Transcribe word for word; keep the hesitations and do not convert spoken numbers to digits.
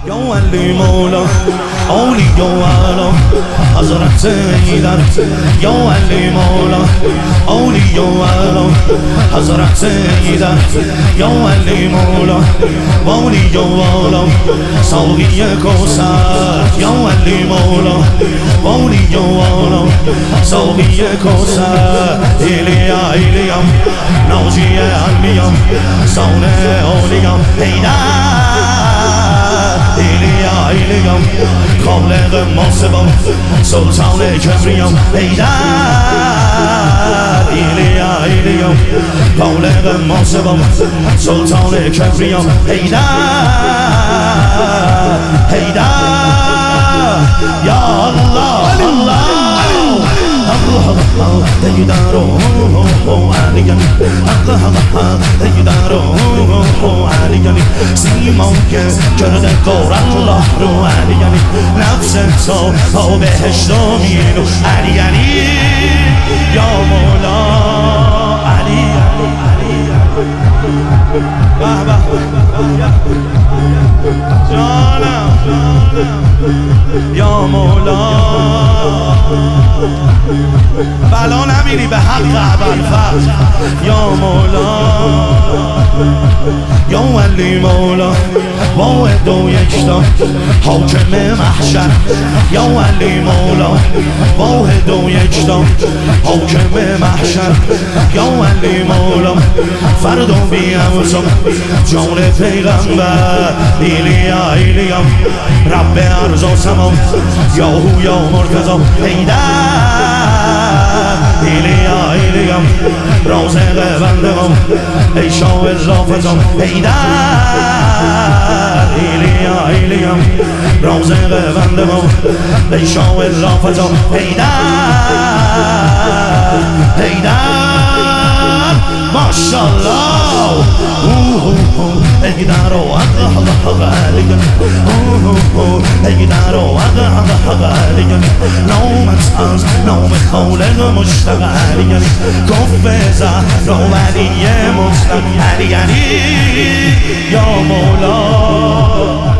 یا ولی مولا اولیاء و اعلا حضرت ایدر یا ولی مولا اولیاء و اعلا حضرت ایدر یا ولی مولا اولیاء و اعلا ساقی کوثر یا ولی مولا اولیاء و اعلا ساقی کوثر ایلیا ایلیام ناجی علمیام سانه اولیام ایدر ایلیا ایلیام خالق ماسبام سلطان کبریام ایدر ایلیا ایلیام خالق ماسبام سلطان کبریام ایدر ایدر یا الله الله ایدارو علیانی ایدارو علیانی سیمان که کرده کار الله رو علیانی نفس تو با بهشت و میرو علیانی یا مولا علی جانم یا مولا بلا نمیری به حق ابوالفضل یا مولا یا ولی مولا واحد و یکتا حاکم محشر یا ولی مولا واحد و یکتا حاکم محشر یا ولی مولا فرد و بیاموزم جان پیغمبر ایلیا ایلیام رب ارض و سمام یاهو یا مرتضی ایدر ایلیا ایلیام رازق بندگم ای شاه رافضم ایدر ایلیا ایلیام رازق بندگم ای شاه رافضم ایدر ایدر ماشاءالله ایدر و اقه علیگن ایدر و اقه علیگن نامت از نام خالق مشتق علیگن کف زهرا ولی مطلق علیگن یا مولا